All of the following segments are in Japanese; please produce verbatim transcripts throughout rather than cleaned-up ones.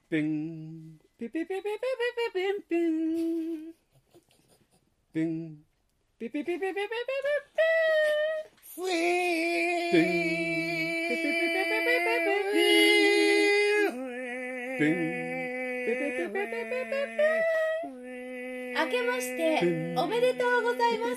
ピンピピピピピピピピンピンピンピピピピピピピピピンふいーピンピピピピピピピピンピンピピピピピピピ明けましておめでとうございます。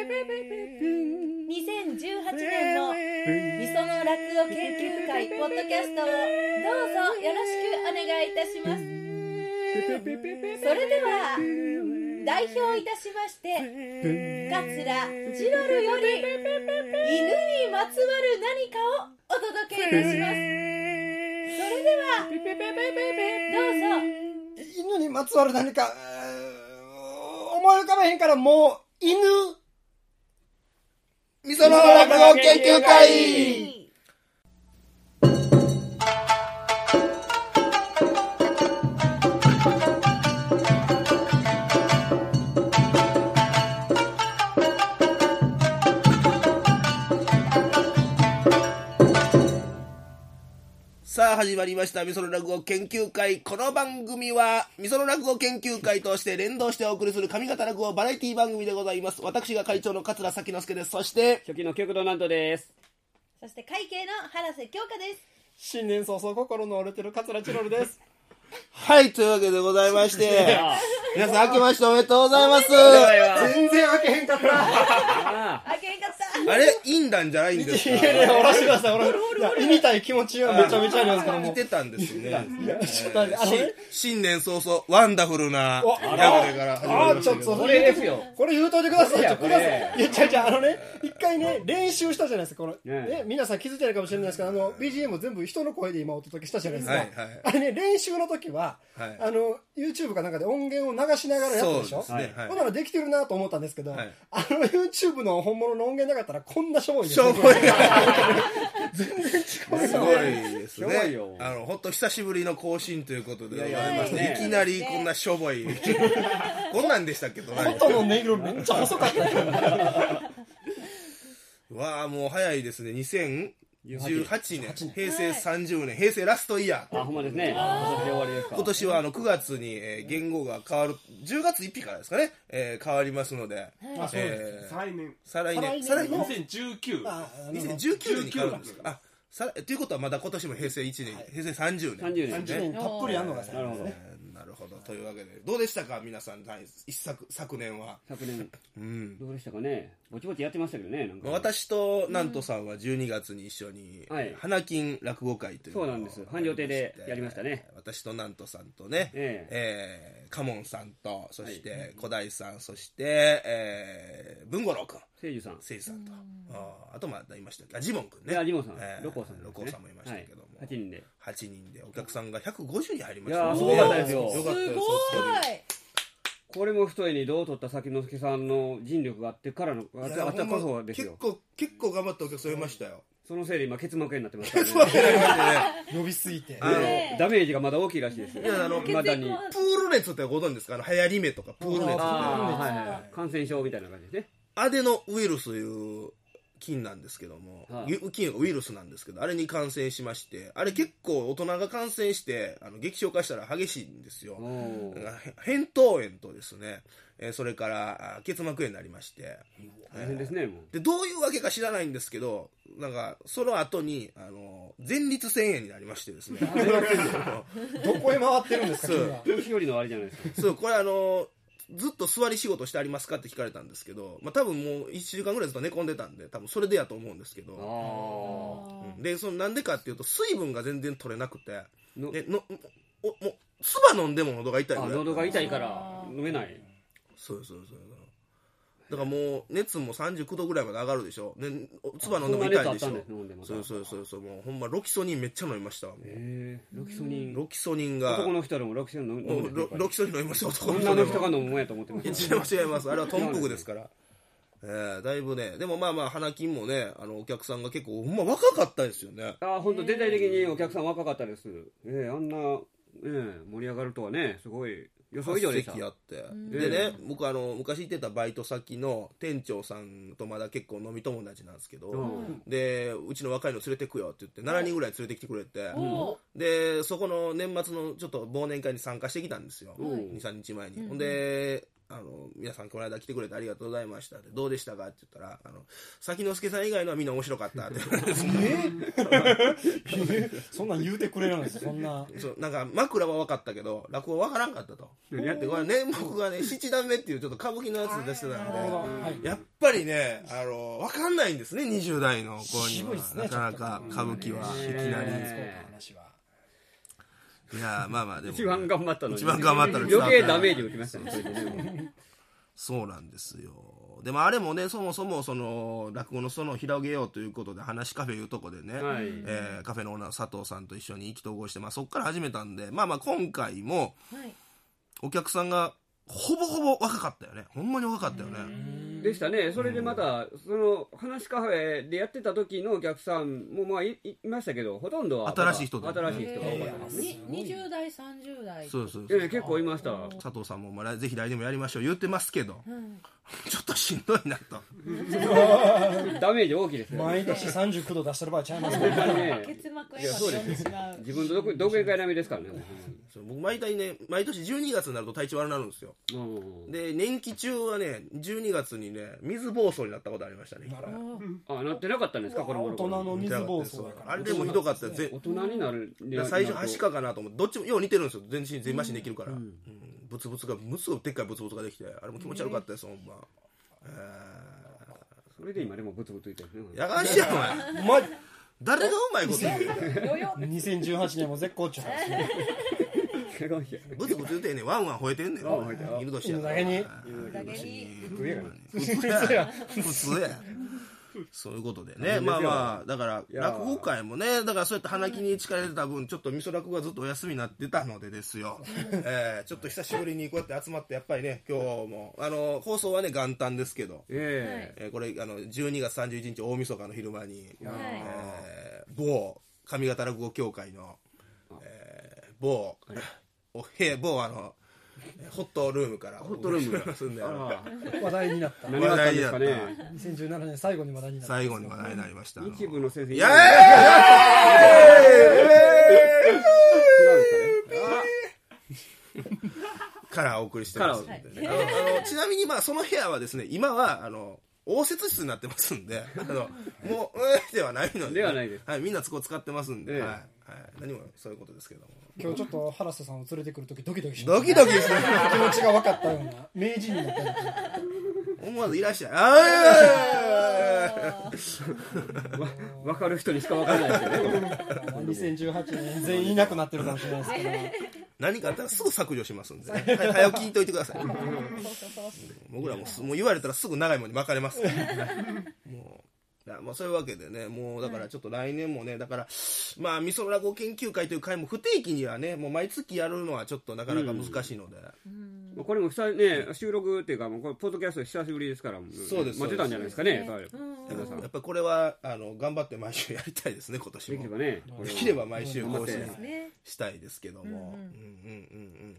にせんじゅうはちねんのみその落語研究会ポッドキャストをどうぞよろしくお願いいたします。それでは代表いたしまして桂ジロルより犬にまつわる何かをお届けいたします。それではどうぞ。 犬にまつわる何か思い浮かべへんからもう犬みその落語研究会。 さあ始まりましたみその落語研究会。この番組はみその落語研究会として連動してお送りする上方落語バラエティ番組でございます。私が会長の桂崎之助です。そして初期の極道南斗です。 そして会計の原瀬京香です。 新年早々心の折れてる桂チロルです。 はい、というわけでございまして皆さん明けましておめでとうございます。 全然開けへんかった。 開けへんかった。 あれインダンじゃないんですか。 いやいや、おらしてください。おらしていや、言いたい気持ちはめちゃめちゃありますからもう。 見てたんですね。 ちょっとあのね、 新年早々ワンダフルなおギャグでから始まりあーましたけど、 ちょっとこれですよ。 これ言うといてください。 いやちょください。 これいや、ちゃうちゃう、あのね、一回ね、練習したじゃないですか。この、 ねね、皆さん気づいてないかもしれないですけど、あの、ビージーエム 全部人の声で今お届けしたじゃないですか。 はいはいあれね、練習の時は、 はいあの、YouTube かなんかで音源を流しながらやったでしょ。 そうですね、はいほんならできてるなと思ったんですけど、 はいあの YouTube の本物の音源なかったらこんなしょぼいですしょぼい全然違う。 すごいですしょぼねいよ。 あの本当久しぶりの更新ということでございまいやいやして、 ねいきなりこんなしょぼいこんなんでしたっけど、 音の音色めっちゃ細かったよ。 わあもう早いですね。にせんじゅうはちねん、平成さんじゅうねん、平成ラストイヤー。 あ、ほんまですね。今年で終わりですか。 今年はあのくがつに、えー言語が変わる、じゅうがつついたちからですかね、えー変わりますので、 あ、そうです。 えー再来年再来年、 再来年の再来年にせんじゅうきゅうああのにせんじゅうきゅうに変わるんですか。あ、さということはまだ今年も平成いちねん、平成さんじゅうねん。 さんじゅうねんさんじゅうねんたっぷりやんのがさ。 なるほど。 えーなるほど。というわけで、どうでしたか皆さん、第一昨昨年は。 昨年うん。 どうでしたかね。ぼちぼちやってましたけどね。なんか私と南斗さんはじゅうにがつに一緒に、 はい花金落語会というのをそうなんです繁盛亭でやりましたね。 私と南斗さんとね、 ええー、カモンさんと、そして小大さん、そして、えー、文五郎君、 聖樹さん。 誠司さんと、あーあとまだいましたっけ、あジモン君ね。 いやジモンさんえー六甲さんですね六甲さんもいましたけども。 はいはちにんではちにんで、お客さんがひゃくごじゅうにん入りまいしたね。 やーすごかったですよ。 よかったです。 すごい。 これも太いにどう取った先之助さんの尽力があってからのあいやあったこほんまそですよ。 結構結構頑張ったお客さんいましたよ。 そのせいで今結膜炎になってますからね。 呼びすぎて。 あのねダメージがまだ大きいらしいですよ。 いやあのまだに。 プール熱ってご存知ですか。あの流行り目とかプール熱ってああはいはい。感染症みたいな感じですね。 アデノウイルスという菌なんですけども、 はいウ菌ウイルスなんですけど、あれに感染しまして、あれ結構大人が感染してあの激症化したら激しいんですよ。 おーだからへ扁桃炎とですね、えーそれからあ結膜炎になりまして、 大変ですねもう。 でどういうわけか知らないんですけど、なんかその後にあの前立腺炎になりましてですねどこへ回ってるんですか、 そう君は。 年寄りのあれじゃないですか。 そうこれあのずっと座り仕事してありますかって聞かれたんですけど、まあ、多分もういっしゅうかんぐらいずっと寝込んでたんで多分それでやと思うんですけど、 あうんでそのなんでかっていうと水分が全然取れなくてあ。のでのおもう唾飲んでも喉が痛いぐらいあ喉が痛いから飲めない。 そうそうそうだからもう熱もさんじゅうきゅうどぐらいまで上がるでしょ。で唾飲んでも痛いでしょ。 そんな熱あったんです飲んでまたそうそうそうそうもうほんまロキソニンめっちゃ飲みましたわ。もうへえロキソニン。 ロキソニンが男の人でもロキソニン飲むもうロロキソニン飲みますよ男の人でも女の人が飲むもんやと思ってまいやした。 違います違いますあれはトンプクですからえー、だいぶねでもまあまあ花金もねあのお客さんが結構ほんま若かったですよね。 ああ本当全体的にお客さん若かったです。ええあんなね、盛り上がるとはね、すごい予想以上でした。 席あって、でね、僕あの昔行ってたバイト先の店長さんとまだ結構飲み友達なんですけど、うん、でうちの若いの連れてくよって言ってしちにんぐらい連れてきてくれて、うん、でそこの年末のちょっと忘年会に参加してきたんですよ、うん、にさんにちまえに、うん、ほんであの皆さんこの間来てくれてありがとうございましたって、どうでしたかって言ったら、あの崎之助さん以外のはみんな面白かったってえそんなん言うてくれるんですよ。そんなそうなんか枕は分かったけど落語分からんかったと。やってこれね、僕がね七段目っていうちょっと歌舞伎のやつ出してたんで、はい、やっぱりねあの分かんないんですね、にじゅう代の子には、ね、なかなか歌舞伎はいきなり、いやまあまあでも、ね、 一番頑張ったのに一番頑張ったのに余計ダメージ受けましたね。それでねそうなんですよ。でもあれもね、そもそもその落語のその広げようということで話カフェいうとこでね、はい、えー、カフェのオーナー佐藤さんと一緒に意気投合して、まあ、そこから始めたんで、まあまあ今回もお客さんがほぼほぼ若かったよね。ほんまに若かったよね。 でしたね。それでまた、うん、その話カフェでやってた時のお客さんもまあ い, いましたけど、ほとんどは新しい人だ、ね、新しい人が多かったです。 にじゅう代さんじゅう代そうそうそう、 えー、結構いました。 佐藤さんもまあぜひ来年もやりましょう言ってますけど、うん、ちょっとしんどいなとダメージ大きいですね。 毎年さんじゅうきゅうど出してる場合ちゃいますね。 結膜炎が飛んでしまう。 自分の独演会並みですからね。 そう僕毎回ね、毎年じゅうにがつになると体調悪くなるんですよ。で年期中はねじゅうにがつにね水疱瘡になったことありましたね。 あ、なってなかったんですか。この大人の水疱瘡だから。 あれでもひどかったよ。 大人になる。 最初はしかかなと思って、どっちもよう似てるんですよ。全身全麻痺できるから、うんうん、ブツブツがむつごでっかいブツブツができて、あれも気持ち悪かったです、ほんま。えー、それで今でもブツブツいてる。 やがしやお前誰がうまいこと言うにせんじゅうはちねんも絶好調ですね。 ブツブツ言うてんねん、ワンワン吠えてんねん。犬年やから。 犬だけに普通や普通やそういうことでね、まあまあだから落語会もね、だからそうやって花木に力入れた分ちょっと味噌落語がずっとお休みになってたのでですよ、えー、ちょっと久しぶりにこうやって集まってやっぱりね、今日もあの放送はね元旦ですけど、えーえー、これあのじゅうにがつさんじゅういちにち大晦日の昼間に、えー、某上方落語協会の、えー、某おへ某あのホットルームからホットルーム住んで話題になった話題になったにせんじゅうななねん最後に話題になった最後に話題になりました。 日部の先生いやからお送りしてますんでね。あのあのちなみにまあその部屋はですね、今はあの応接室になってますんで、あのもうえーではないので、 ではないです。 はい、みんなそこ使ってますんで、はいはい、何もそういうことですけども。 今日ちょっと原瀬さんを連れてくるときドキドキしました、ね、ドキドキですね。 気持ちが分かったような名人になったような思わずいらっしゃい。あ分かる人にしか分からないですよね。 にせんじゅうはちねん全員いなくなってるかもしれないですけど何かあったらすぐ削除しますんで、ね、はい、早く聞いといてください。僕らももう言われたらすぐ長いものに巻かれますから、ね、もうまあ、そういうわけでね、もうだからちょっと来年もね、だからまあ味噌落語研究会という会も不定期にはね、もう毎月やるのはちょっとなかなか難しいので、 うん、これも久、ね、収録っていうかもうこれポッドキャスト久しぶりですから、 そうです、 待ってたんじゃないですかね。 やっぱりこれはあの頑張って毎週やりたいですね、今年も。 できればね、 できれば毎週更新したいですけども、うんうんうんうん。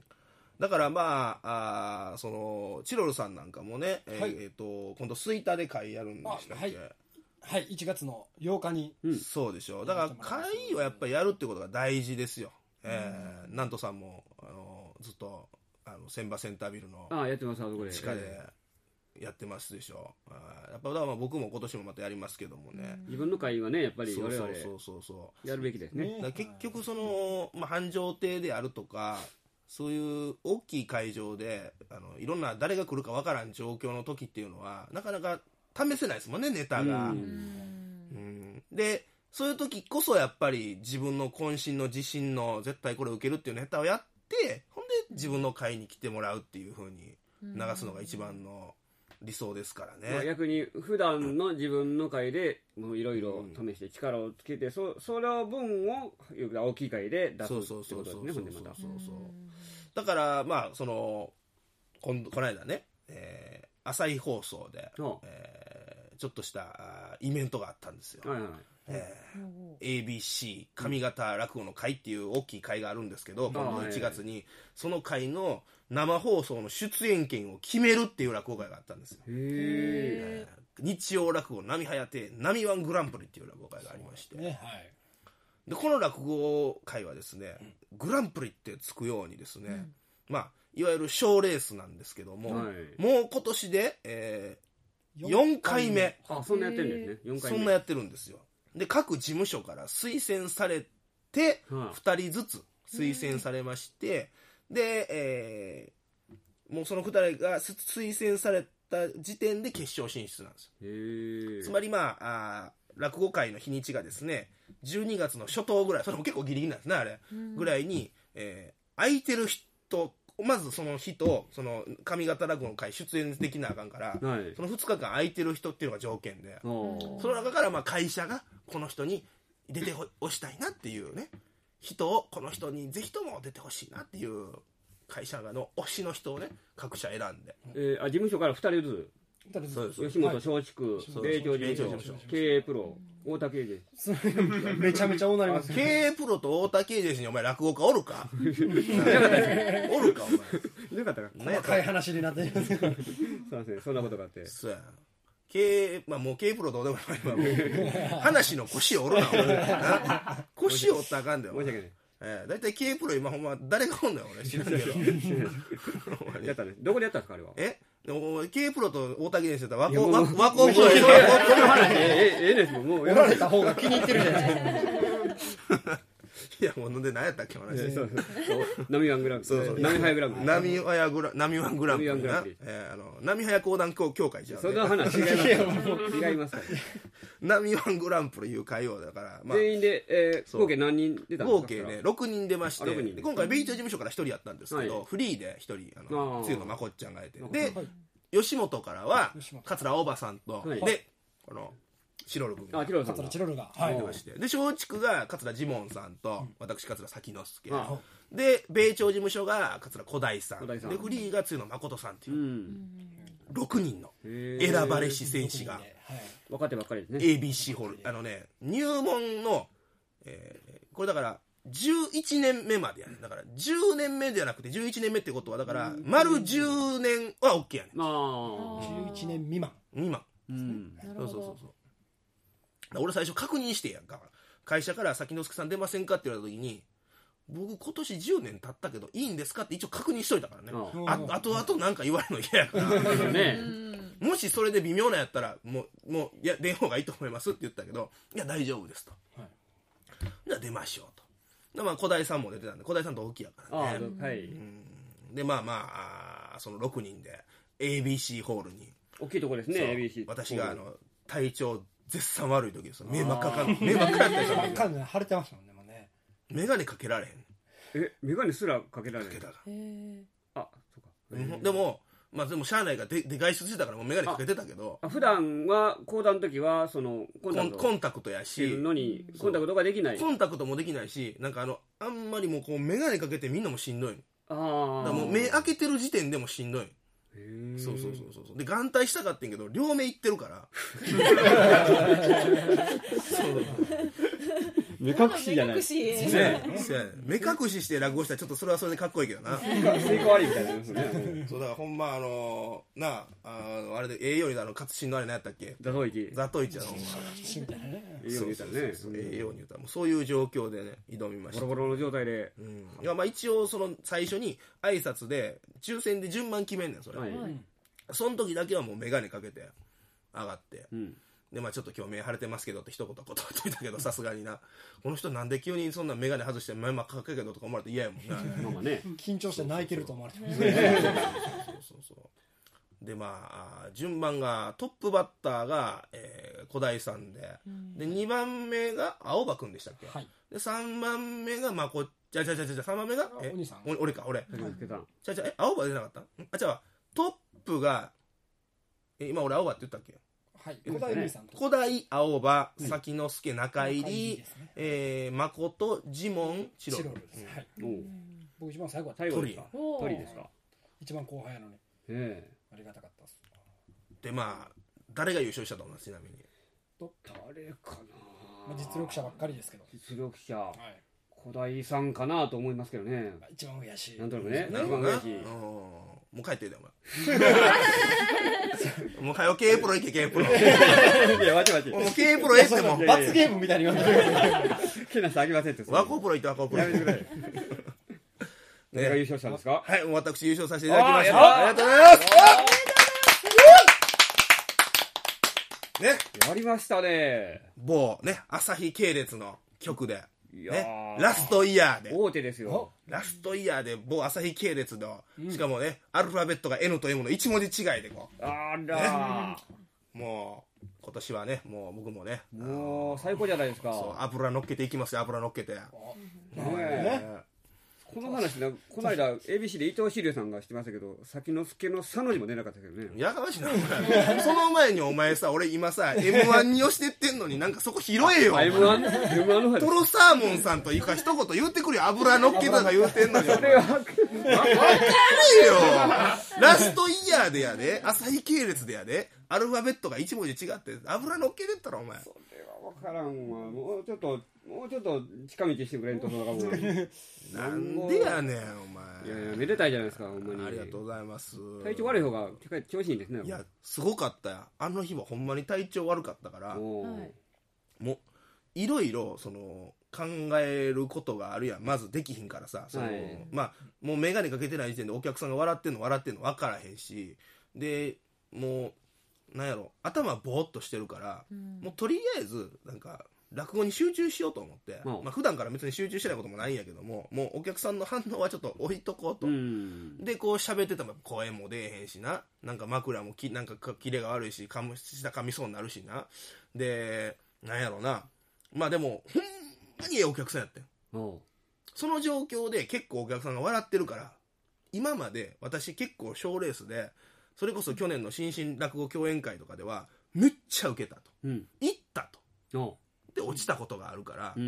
だからまあ、あそのチロルさんなんかもね、はい、えー、と今度吹田で会やるんでしたっけ。 はい、いちがつのようかに、 うん、そうでしょう。だから会をやっぱりやるってことが大事ですよ。えー、なんとさんもあのずっとあの千葉センタービルの地下でやってますでしょう。あやっぱだからまあ僕も今年もまたやりますけどもね、 自分の会はねやっぱり我々やるべきですね。 だから結局その、まあ、繁盛亭であるとかそういう大きい会場であのいろんな誰が来るかわからん状況の時っていうのはなかなか試せないですもんね、ネタが。うん、でそういう時こそやっぱり自分の渾身の自信の絶対これ受けるっていうネタをやって、ほんで自分の会に来てもらうっていう風に流すのが一番の理想ですからね。 まあ、逆に普段の自分の会でいろいろ試して力をつけて、うん、そ, その分を大きい会で出すってことですね。 だからまあその こ, この間ね、えー、朝日放送で、えー、ちょっとしたイベントがあったんですよ。はいはい、 えー、エービーシー 上方落語の会っていう大きい会があるんですけど、今度いちがつにその会の生放送の出演権を決めるっていう落語会があったんですよ。 へー日曜落語波早亭波ワングランプリっていう落語会がありまして、ね、はい、でこの落語会はですね、グランプリってつくようにですね、うん、まあいわゆる賞レースなんですけども、はい、もう今年で、えー、よんかいめ。 あ、そんなやってるんですね。よんかいめ。 そんなやってるんですよ。で各事務所から推薦されて、はあ、ふたりずつ推薦されまして、で、えー、もうそのふたりが推薦された時点で決勝進出なんですよ。へつまりまあ、あ落語会の日にちがですね、じゅうにがつの初頭ぐらい、それも結構ギリギリなんですね、あれ、うん、ぐらいに、えー、空いてる人、まずその日とその上方落語の会出演できなあかんから、はい、そのふつかかん空いてる人っていうのが条件で、その中からまあ会社がこの人に出てほしたいなっていうね人を、この人にぜひとも出てほしいなっていう会社の推しの人をね各社選んで、 えー、あ事務所からふたりずつ。そうです吉本松竹、米朝事務所、経営プロ、太田圭司。 めちゃめちゃおなります。 経営プロと太田圭司にお前落語家おるか？おるかお前。 なかったか。 細かい話になっています。そうですね。そんなことがあって。 そうや。経営まあもう経営プロどうでもないわ。話の腰折るな俺。腰折ったらあかんだよ。 申し訳ない。 えー、だいたい経営プロ今ほんま誰がおんだよ俺知らんけど。 やったね。どこでやったんですかあれは？ え？経営プロと大竹でしてたら和光和光プロでええええですもんもうやられた方が気に入ってるじゃないですか。いやもうで何やったっけ話。 そうそう波ワングランプリ。そうそう波早グランプリ。 波早グラ波ワングランプリな。えあの波早講談協会じゃん。 その話違います違いますから。 波ワングランプリいう会をだから全員でえ合計何人出たんですか。 合計ねろくにん出まして、今回米朝事務所からひとりやったんですけどフリーでひとりあのつゆのまこっちゃんがいてで吉本からは桂青葉さんとでこのチロル君が桂チロルが出ましてで松竹が桂ジモンさんと私桂崎之助で米朝事務所が桂小大さんでフリーがつゆの誠さんっていうろくにんの選ばれし選手が若手ばっかりですね。 エービーシー ホールあのね入門の、えー、これだからじゅういちねんめまでやねだからじゅうねんめじゃなくてじゅういちねんめってことはだから丸じゅうねんは OK やねん。 あじゅういちねん未満未満、うん、そうそうそうそう俺最初確認してやんか会社から崎之助さん出ませんかって言われた時に僕今年じゅうねん経ったけどいいんですかって一応確認しといたからね。ああとあとなんか言われるの嫌やからねもしそれで微妙なやったらもうもういや出ん方がいいと思いますって言ったけどいや大丈夫ですと、はい、じゃあ出ましょうとで、まあ、小平さんも出てたんで小平さん同期やからねあ、はい、うんでまあまあそのろくにんで エービーシー ホールに大きいとこですね エービーシー私があの体調絶賛悪い時ですよ目真っ赤か目真っ赤やったりした真っ赤腫れてましたもんねもうね眼鏡かけられへんえ眼鏡すらかけられへんかけたからあそうかでもまあでもしゃあないからでで外出してたからもう眼鏡かけてたけど普段は講談の時はそのコンタクトコンタクトやしのにコンタクトができないコンタクトもできないしなんかあのあんまりもうこう眼鏡かけてみんなもしんどいのあだからもう目開けてる時点でもしんどいそうそうそうそうで眼帯したかってんけど両目いってるからそう目隠しじゃない目隠し、 ね、目隠しして落語したらちょっとそれはそれでかっこいいけどな吸い込まれみたいなですねそうだからほんまあのー、なああのあれでええようにあの活心のあれ何やったっけザトイチザトイチやろええように言ったらねええように言ったらそういう状況でね挑みましたボロボロの状態で、 うん、いやまあ一応その最初に挨拶で抽選で順番決めんねんそれ、はい、その時だけはもう眼鏡かけて上がって、うんでまあ、ちょっと今日目腫れてますけどって一言断ってみたけどさすがになこの人なんで急にそんな眼鏡外して目真っ赤けどとか思われて嫌やもんななんか、ね、緊張して泣いてると思われてますねそうそうそうでまあ順番がトップバッターが、えー、小平さん で,、うん、でにばんめが青葉くんでしたっけ、はい、でさんばんめがまこちゃちゃちゃちゃさんばんめがえお兄さん俺か俺、うん、ちゃちゃえ青葉出なかったあじゃあトップがえ今俺青葉って言ったっけはい、小平兄さんと小平青葉崎之助中入り、ねえー、誠ジモンチロルです、 はい、僕一番最後は最後ですか鳥ですか一番後輩やのに、えー、ありがたかったですでまあ誰が優勝したと思いますちなみに誰かなまあ、実力者ばっかりですけど。 実力者、 はい、 小田井さんかなと思いますけどね。 一番上やし。 なんとなくね。 一番上やし。 もう帰ってるよお前もうはよ K プロ行け K プロいやわちわちもう K プロ行っても罰ゲームみたいに言われてるけなさあげませんってワコプロ行ってワコプロやめてくれ誰が優勝したんですか。 はい、私優勝させていただきました。 あありがとうございますね、 やりましたね。 某ね朝日系列の曲でいやね、ラストイヤーで大手ですよ。 ラストイヤーで某朝日系列の、しかもねアルファベットが N と M の一文字違いでこうあら、 ね、もう今年はねもう僕もねもう最高じゃないですか。 そう油乗っけていきますよ。油乗っけてねえこの話ね、この間 エービーシー で伊藤志龍さんがしてましたけど、先の助の佐野にも出なかったけどね。 やかましいなお前その前にお前さ俺今さ エムワン に押してってんのになんかそこ拾えよ。 エムワン エムワン の方トロサーモンさんというか一言言ってくれよ。油乗っけたか言うてんのにそれは分かれよラストイヤーでやで朝日系列でやでアルファベットが一文字違って油乗っけてったらお前それは分からんわ。もうちょっともうちょっと近道してくれんと。そのかもなんでやねんお前。 いやいやめでたいじゃないですかほんまに。 ありがとうございます。 体調悪い方が調子いいんですね。 いやすごかったや。あの日はほんまに体調悪かったからもういろいろその考えることがあるやん。まずできひんからさその、はい、まあもう眼鏡かけてない時点でお客さんが笑ってんの笑ってんの分からへんしでもうなんやろ頭ぼーっとしてるから、うん、もうとりあえずなんか落語に集中しようと思って、うんまあ普段から別に集中してないこともないんやけどももうお客さんの反応はちょっと置いとこうと、うん、でこう喋ってたら声も出えへんしななんか枕もきなんかキレが悪いしかむ下噛みそうになるしなでなんやろなまあでもほんまにええお客さんやってん。その状況で結構お客さんが笑ってるから今まで私結構賞レースでそれこそ去年の新進落語共演会とかではめっちゃウケたと、うん、行ったとで落ちたことがあるから、うん、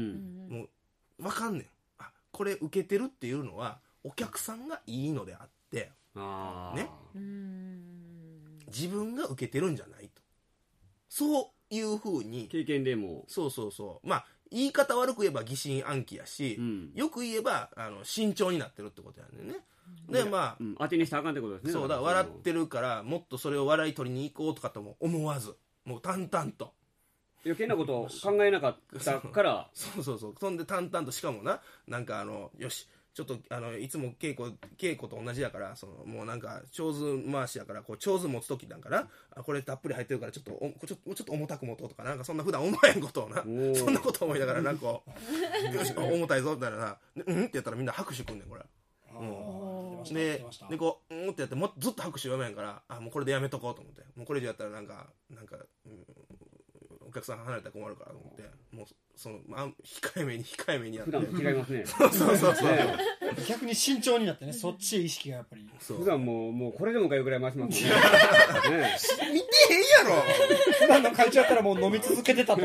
もう分かんねん。あこれ受けてるっていうのはお客さんがいいのであってあね自分が受けてるんじゃないとそういう風に経験でもそうそうそうまあ言い方悪く言えば疑心暗鬼やし、うん、よく言えばあの慎重になってるってことやねんね。でまあ、 うん、当てにしたらあかんってことですね。 そうだから笑ってるからもっとそれを笑い取りに行こうとかとも思わずもう淡々と余計なことを考えなかったからそうそうそうそんで淡々としかもななんかあのよしちょっとあのいつも稽古稽古と同じやからそのもうなんか長図回しやからこう長図持つ時なんかなあこれたっぷり入ってるからちょっとおちょちょっと重たく持とうとかなんかそんな普段思えんことをなそんなこと思いながらなんかよし重たいぞみたいななうんってやったらみんな拍手くんねんこれ。うん、ででこううんってやってもずっと拍手読めんからあもうこれでやめとこうと思ってもうこれ以上やったらなんかなんか、うん、お客さん離れたら困るからと思ってもうその、まあ、控えめに控えめにやって普段と違いますねそうそうそうそう、ね、 逆に慎重になってねそっちへ意識がやっぱり普段もうもうこれでもかいうぐらい回しますもんねね見てへんやろ普段の会長やったらもう飲み続けてたと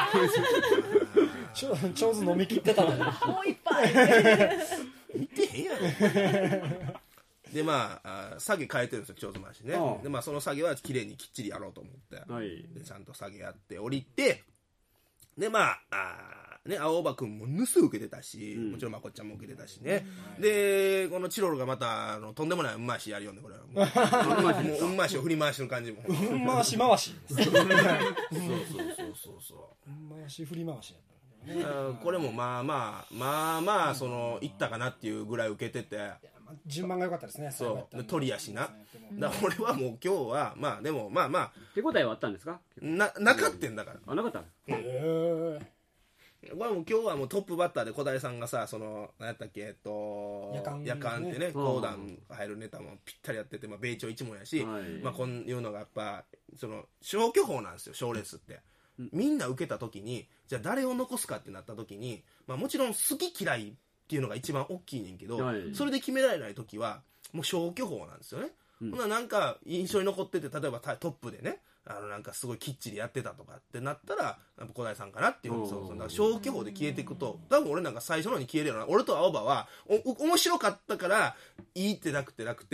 上手飲み切ってたのにもう一杯見てへんやろでまあ下げ変えてるんですよ長妻しねで、まあ、その下げはきれいにきっちりやろうと思って、はい、でちゃんと下げやって降りてでまああ、ね、青葉くんもぬす受けてたし、うん、もちろんまこっちゃんも受けてたしね、うん、でこのチロルがまたあのとんでもないうん回しやるよねこれはもううん回しを振り回してる感じもうん回し回しそうそうそうそうそううん回し振り回しやったこれもまあまあまあまあそのいったかなっていうぐらい受けてて順番が良かったですね。 そう鳥やしなだから俺はもう今日はまあでもまあまあ手応えはあったんですかななかってんだからあなかったへえこれも今日はもうトップバッターで小平さんがさその何やったっけえっと夜間ってね講談入るネタもぴったりやっててまあ米朝一門やしまあこういうのがやっぱその消去法なんですよ賞レースってみんな受けた時にじゃあ誰を残すかってなった時に、まあ、もちろん好き嫌いっていうのが一番大きいねんけど、はい、それで決められない時はもう消去法なんですよね、うん、ほななんか印象に残ってて例えばトップでねあのなんかすごいきっちりやってたとかってなったらやっぱ小平さんかなっていうそうそうだから消去法で消えていくと多分俺なんか最初のに消えるような俺と青葉はおお面白かったからいいってなくてなくて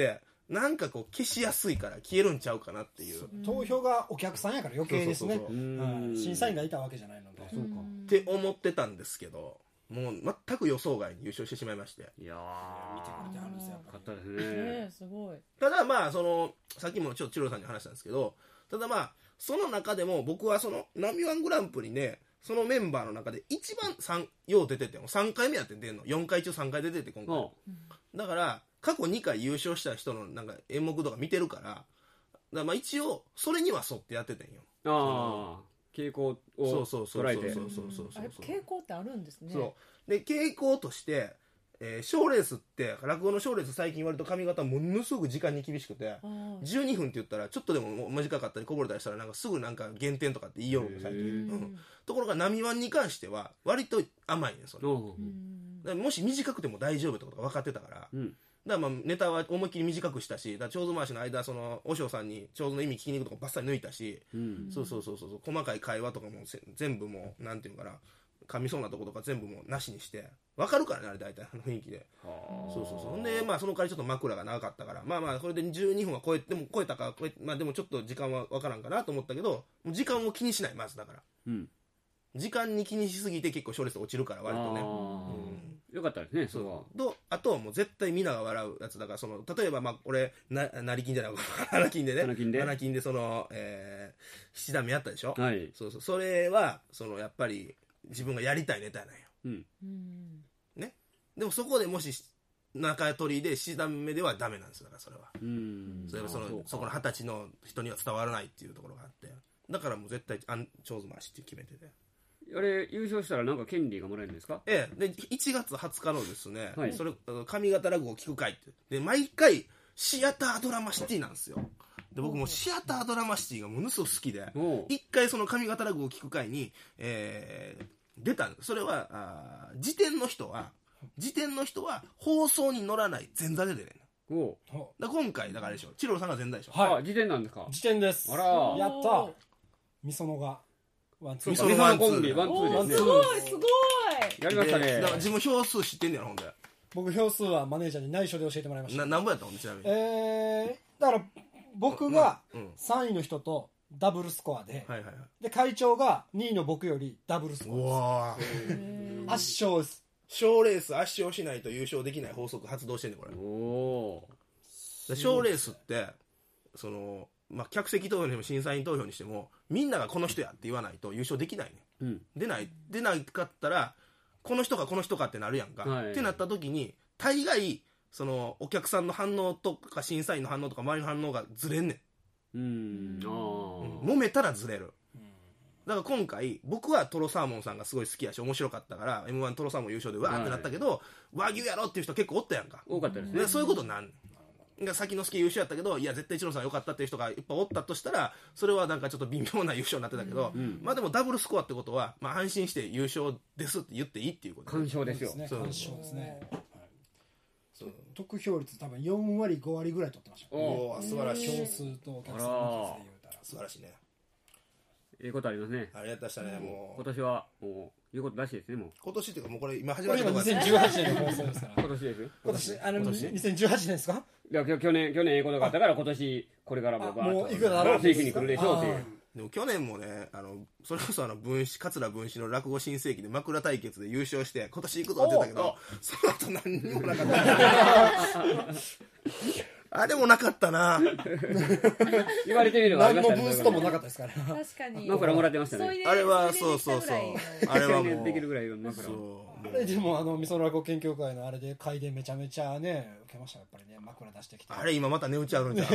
なんかこう消しやすいから消えるんちゃうかなっていう、 投票がお客さんやから余計ですね。 そうそうそうそううん審査員がいたわけじゃないので。 そうかって思ってたんですけど、もう全く予想外に優勝してしまいまして。 いや見てくれてはるんですよ。 ー勝ったですねね。 すごい。 ただまあそのさっきもちょっとチロさんに話したんですけど、ただまあその中でも僕はそのナミワングランプリね、そのメンバーの中で一番三よう出ててもさんかいめやって出んの、よんかい中さんかい出てて今回、だから過去にかい優勝した人のなんか演目とか見てるから、だからまあ一応それには沿ってやっててんよ。 ああ傾向をそうそうそう捉えて。 そうそうそうそうあれ傾向ってあるんですね。 そうで傾向としてえー、賞レースって落語の賞レース最近割と髪型ものすごく時間に厳しくてじゅうにふんって言ったらちょっとでも短かったりこぼれたりしたらなんかすぐなんか減点とかって言いよるの最近、うん、ところがナミワンに関しては割と甘いねそれ、うん、だからもし短くても大丈夫ってことが分かってたから、うん、だからまあネタは思いっきり短くしたし、だから長寿回しの間その和尚さんに長寿の意味聞きに行くとこバッサリ抜いたし、うん、そうそうそうそう細かい会話とかも全部もうなんていうのかな噛みそうなとことか全部もうなしにして分かるからねあれ大体の雰囲気で、そうそうそうでまあその代わりちょっと枕が長かったからまあまあこれでじゅうにふんは超えても超えたか超えまあでもちょっと時間は分からんかなと思ったけど時間を気にしないまずだから、うん、時間に気にしすぎて結構賞レース落ちるから割とね、うん、よかったですねそれはとあとはもう絶対みんなが笑うやつだからその例えばまあ俺な成金じゃない花金でね花金で花金でその、えー、七段目やったでしょ、はい、そうそうそれはそのやっぱり自分がやりたいネタなんよ、うんね、でもそこでもし中取りで七段目ではダメなんですよだからそれはうんそれはそのそこの二十歳の人には伝わらないっていうところがあってだからもう絶対あん長寿回しって決めててあれ優勝したらなんか権利がもらえるんですか？ ええでいちがつはつかのですね、はい、それ上方落語を聞く会ってで毎回シアタードラマシティなんですよで僕もシアタードラマシティがものすごく好きで一回その上方落語を聞く会に、えー、出たんですそれはあ時点の人は時点の人は放送に乗らない前座で出れるおだ今回だからでしょチロルさんが前座でしょはい時点なんですか時点ですあらやったみそのがワンツーみそのワンツーでワンツーですねすごいすごいやりましたねだから自分票数知ってんねやろほんで僕票数はマネージャーに内緒で教えてもらいましたな何本やったのちなみにえー、だから僕がさんいの人とダブルスコアで、はいはいはい、で会長がにいの僕よりダブルスコアです。うわ圧勝です。 賞レース圧勝しないと優勝できない法則発動してんねんこれ。お賞レースってその、まあ、客席投票にしても審査員投票にしてもみんながこの人やって言わないと優勝できないね、うん、出ない出なかったらこの人かこの人かってなるやんか、はい、ってなった時に大概そのお客さんの反応とか審査員の反応とか周りの反応がずれんねん。うんあうん揉めたらずれる。だから今回僕はトロサーモンさんがすごい好きやし面白かったから エムワン トロサーモン優勝でわーってなったけど、はい、和牛やろっていう人結構おったやんか。 多かったですね。 でそういうことなん先之助優勝やったけどいや絶対一郎さん良かったっていう人がいっぱいおったとしたらそれはなんかちょっと微妙な優勝になってたけど、うん、まあでもダブルスコアってことは、まあ、安心して優勝ですって言っていいっていうこと完勝ですよ。 完勝ですね。そう得票率多分よんわりごわりぐらい取ってました。 おお素晴らしい。 票数とお客さんの数で言うたら素晴らしいね。 いいことありますね。 ありがとうございましたね。もう今年はもう言うことらしいですね。もう今年っていうかもうこれ今始まったところです。にせんじゅうはちねんの放送ですから。 今年です。 今年あのにせんじゅうはちねんですか？ いや去年去年ええことがあったから今年これからもバーッともういくらだろう正規に来るでしょうっていう。 でも去年もねあのそれこそあの分子桂分子の落語新世紀で枕対決で優勝して今年行くぞって言ったけどその後何にもなかったあれもなかったな言われてみれば何のブーストもなかったですから確かに枕もらってましたね。 あれはそうそうそうあれはもうできるぐらいの枕あれでもあのみその落語研究会のあれで会でめちゃめちゃね受けましたやっぱりね枕出してきてあれ今また値打ちあるんじゃん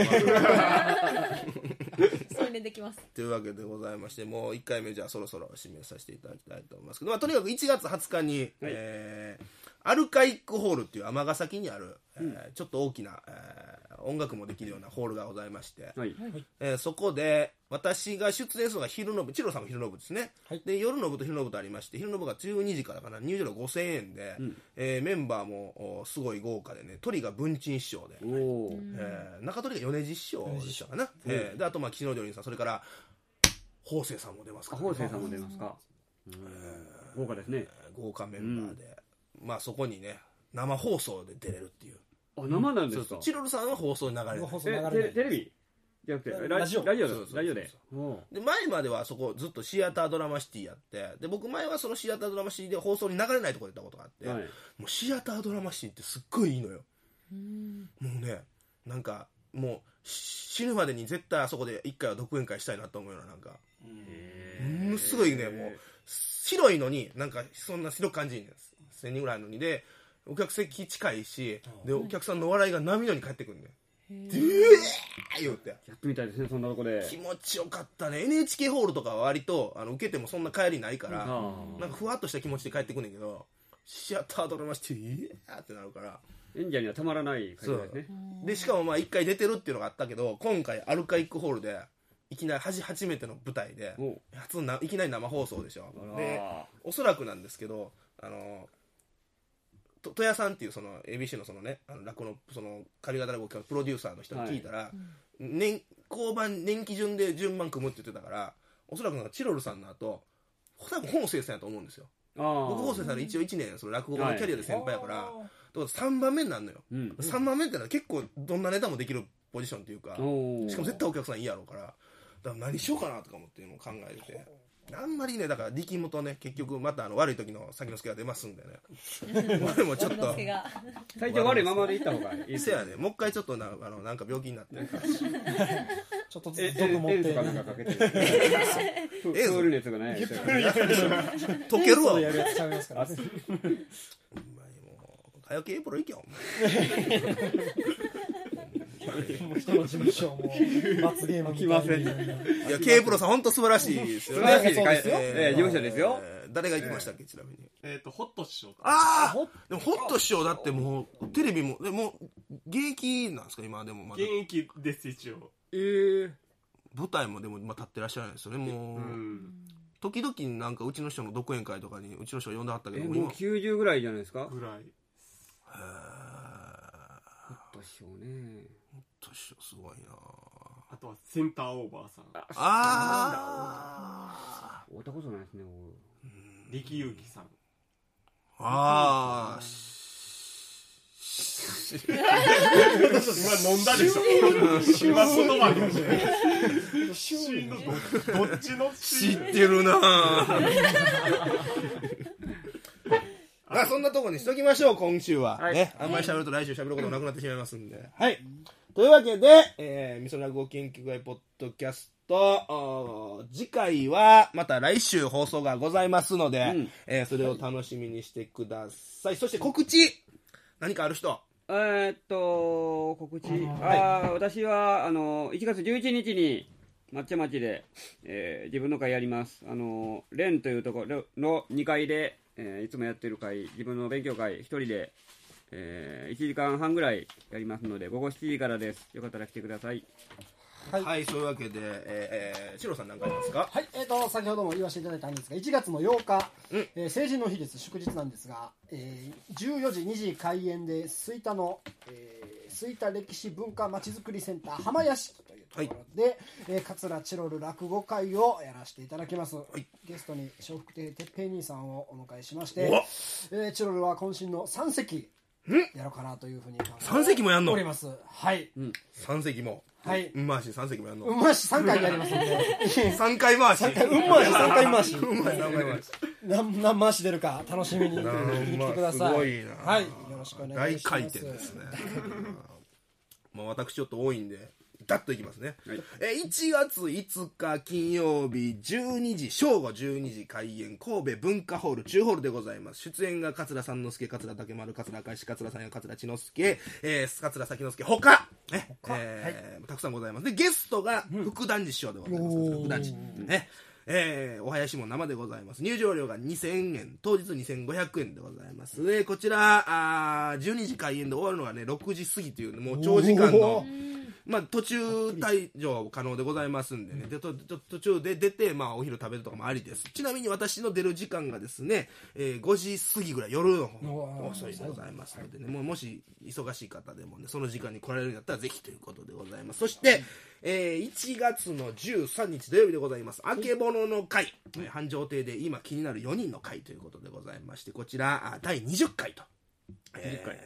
そういうねできますというわけでございましてもういっかいめじゃあそろそろ締めさせていただきたいと思いますけど、まあ、とにかくいちがつはつかに、はいえー、アルカイックホールっていう尼崎にある、うんえー、ちょっと大きな、えー、音楽もできるようなホールがございまして、はいえー、そこで私が出演するのが昼の部チロさんも昼の部ですね、はい、で夜の部と昼の部とありまして昼の部がじゅうにじからかな入場料ごせんえんで、うんえー、メンバーもすごい豪華でね鳥が文鎮師匠で、おえー、中鳥が米次師匠でしたかな、えー、であとまあ岸野料理さんそれから法政さんも出ますから、 ね、法政さんも出ますか、えー、豪華ですね豪華メンバーで、うん、まあそこにね生放送で出れるっていうあ、生なんですか。 チロルさんは放送に流れる。 放送流れない。 テレビじゃなくて、ラジオ、ラジオで、ラジオで。 で、前まではそこずっとシアタードラマシティやって、で、僕前はそのシアタードラマシティで放送に流れないところでやったことがあって、はい、もうシアタードラマシティってすっごいいいのよ。うんもうね、なんか、もう死ぬまでに絶対あそこで一回は独演会したいなと思うような、なんか。ものすごいね、もう、広いのに、なんかそんな広く感じいいんです。せんにんぐらいのにで、お客席近いし、で、お客さんの笑いが波のように返ってくるね。でー言うて。 やってみたいですね、そんなとこで。 気持ちよかったね。エヌエイチケー ホールとかは割と、あの、受けてもそんな帰りないから、なんかふわっとした気持ちで帰ってくんねんけど、シアタードラマして、イエーってなるから。 演者にはたまらない感じですね。 で、しかもまあ一回出てるっていうのがあったけど、今回アルカイックホールで、いきなり初初めての舞台で、初ないきなり生放送でしょ。で、おそらくなんですけど、あの、と戸谷さんっていうその エービーシー のそのね、あの落語のその上方落語のプロデューサーの人に聞いたら、はい、年交番年期順で順番組むって言ってたから、おそらくなんかチロルさんの後、多分本生さんやと思うんですよ。僕本生さんの一応いちねんその落語のキャリアで先輩やから、はい、だからさんばんめになるのよ。うん、さんばんめってのは結構どんなネタもできるポジションっていうか、しかも絶対お客さんいいやろうから、だから何しようかなとか思っていうのを考えてて。あんまりね、だから力むとね、結局またあの悪い時の先之助が出ますんでね。俺もちょっと体調悪いままでいった方がいい。 せやね、もう一回ちょっとな、あのなんか病気になってちょっとずつ毒持って。 エンとかなんかかけて。プール熱がない。 溶けるわ。 やるやつちゃいますから。 ほんまにもう、早くエプロ行けよ。 人の事務所も罰ゲーム来ません。いや、K プロさん本当素晴らしいですよね。 素晴らしい事務所ですよ。 誰が行きましたっけ、ちなみに。 えっと、ホット師匠。 ああでもホット師匠だってもう、テレビも、でも、現役なんですか、今でもまだ。 現役です、一応。 えー。 舞台もでも、まあ、立ってらっしゃらないですよね、もう。時々なんかうちの人の独演会とかにうちの人呼んではったけど、 もうきゅうじゅうぐらいじゃないですか。 ぐらい。へホット師匠ね。 すごいな。 あとはセンターオーバーさん。 ああ会ったことないですね。 力勇気さん。 ああ今飲んだでしょ。今言葉でどっちの知ってるな。まあそんなとこにしときましょう、今週は、はい、ね、あんまり喋ると来週喋ることなくなってしまいますんで、はい、というわけで、えー、みそ落語研究会ポッドキャスト、次回はまた来週放送がございますので、うん、えー、それを楽しみにしてください。そして告知何かある人？ えー、っと告知、はい、あ私はあのいちがつじゅういちにちに抹茶町で、えー、自分の会やります。あのレンというところのにかいで、えー、いつもやってる会、自分の勉強会一人で、えー、いちじかんはんぐらいやりますので、午後しちじからです。よかったら来てください。 はい、はい、そういうわけで、えーえー、シロさん何かありますか？ はい、えーと、先ほども言わせていただいたんですが、いちがつのようか、うんえー、成人の日です。祝日なんですが、えー、じゅうよじにじ開演で吹田の、えー、吹田歴史文化まちづくりセンター浜屋敷というところで、はいえー、桂チロル落語会をやらせていただきます、はい、ゲストに笑福亭鉄平兄さんをお迎えしまして、えー、チロルは渾身のさん席やろうかなというふうに考えてさん席もやんの？ おります。はい、 うん、さん席もはい、 うん回しさん席もやんの？ うん回しさんかいやりますんでさんかい回しうん回しさんかい回しうん回しさんかい回し何何回し出るか楽しみに聞いてきてください。 すごいな。 はい、よろしくお願いします。 大回転ですね。まあ私ちょっと多いんでダッといきますね、はい、えいちがついつか金曜日じゅうにじ正午じゅうにじ開演、神戸文化ホール中ホールでございます。出演が桂三之助、桂竹丸、桂赤石、桂三夜、桂千之助、えー、桂先之助ほか、ねえーはい、たくさんございます。でゲストが福団寺師匠でございます。うん、福団寺ねえー、お囃子も生でございます。入場料がにせんえん、当日にせんごひゃくえんでございます。でこちらあじゅうにじ開演で終わるのがねろくじ過ぎというもう長時間のまあ、途中退場可能でございますんでね、でとと途中で出て、まあ、お昼食べるとかもありです。ちなみに私の出る時間がですね、えー、ごじ過ぎぐらい、夜の方遅いでございますのでね、もうもし忙しい方でもねその時間に来られるんだったらぜひということでございます。そして、えー、いちがつのじゅうさんにち土曜日でございます。あけぼのの会、えー、繁盛亭で今気になるよにんの会ということでございまして、こちらだいにじゅっかいと、えー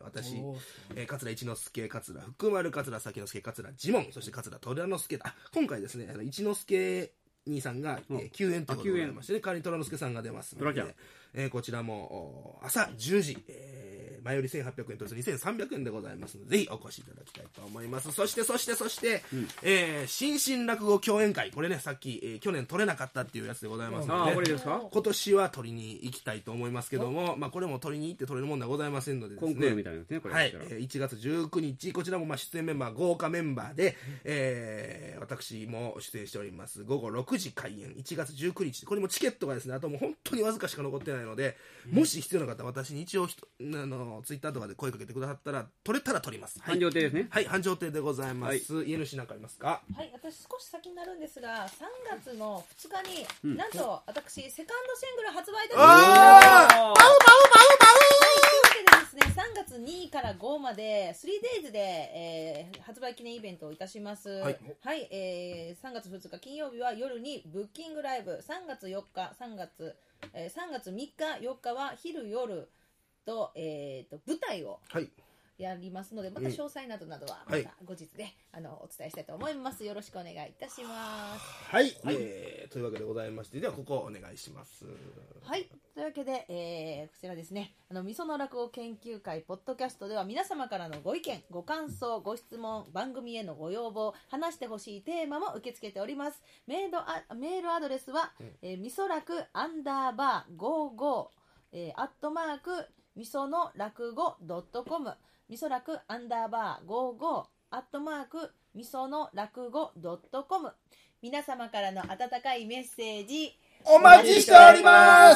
私、えー、桂一之輔、桂福丸、桂先之助、桂次門、そして桂虎之助、あ、今回ですね、あの一之輔兄さんが、えー、休園ということでございまして、ね、代わりに虎之助さんが出ますので、えー、こちらも朝じゅうじ、えー、前よりせんはっぴゃくえんとにせんさんびゃくえんでございますので、ぜひお越しいただきたいと思います。そしてそしてそして、うん、えー、新進落語共演会、これね、さっき、えー、去年取れなかったっていうやつでございますので、ね、あ、これですか？今年は取りに行きたいと思いますけども、まあ、これも取りに行って取れるもんではございませんのでですね、 コンクールみたいなですね、これ。はい、 えー、いちがつじゅうくにち、こちらもまあ出演メンバー豪華メンバーで、えー、私も出演しております。ごごろくじ開演、いちがつじゅうくにち、これもチケットがですね、あともう本当にわずかしか残ってないので、うん、もし必要な方は私に一応あのツイッターとかで声かけてくださったら、取れたら取ります。 繁盛亭ですね。 はい、繁盛亭でございます。はい、家主なんかありますか？ はい、私少し先になるんですが、さんがつのふつかに、うん、なんと私セカンドシングル発売いたします。 あー、バウバウバウバウ。 というわけでですね、さんがつにからごまで スリーデイズで、えー、発売記念イベントをいたします。はい、はい、えー、さんがつふつか金曜日は夜にブッキングライブ、さんがつよっか、さんがつ、えー、さんがつみっか、よっかは昼夜と、えー、と舞台を、はい、やりますので、また詳細などなどはまた後日で、はい、あのお伝えしたいと思います。よろしくお願いいたします。 はい、はい、えー、というわけでございまして、ではここお願いします。 はい、というわけで、えー、こちらですね、あのみその落語研究会ポッドキャストでは皆様からのご意見、ご感想、ご質問、番組へのご要望、話してほしいテーマも受け付けております。メールあメールアドレスは、うん、えー、みそらくアンダーバーごじゅうご、えー、アットマークみその落語ドットコム、みそらくアンダーバーごじゅうごアットマークみその落語ドットコム、皆様からの温かいメッセージお待ちしております。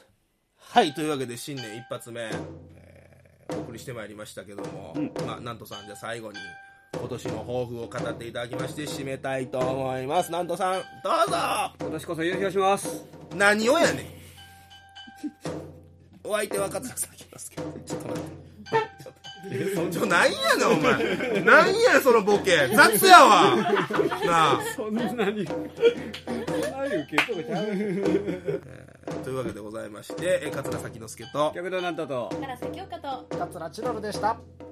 はい、というわけで新年一発目、えー、お送りしてまいりましたけども、うん、まあなんとさん、じゃあ最後に今年の抱負を語っていただきまして締めたいと思います。なんとさん、どうぞ。 今年こそ優勝します。 何をやねん。お相手は桂崎ですけど、ちょっと待って。ちょ、なんやねんお前。なんやそのボケ。雑やわ。なあ。 そんなに。そんなに受けとかちゃう。 というわけでございまして、桂崎之助と逆となんとと唐瀬京香と桂千鳥でした。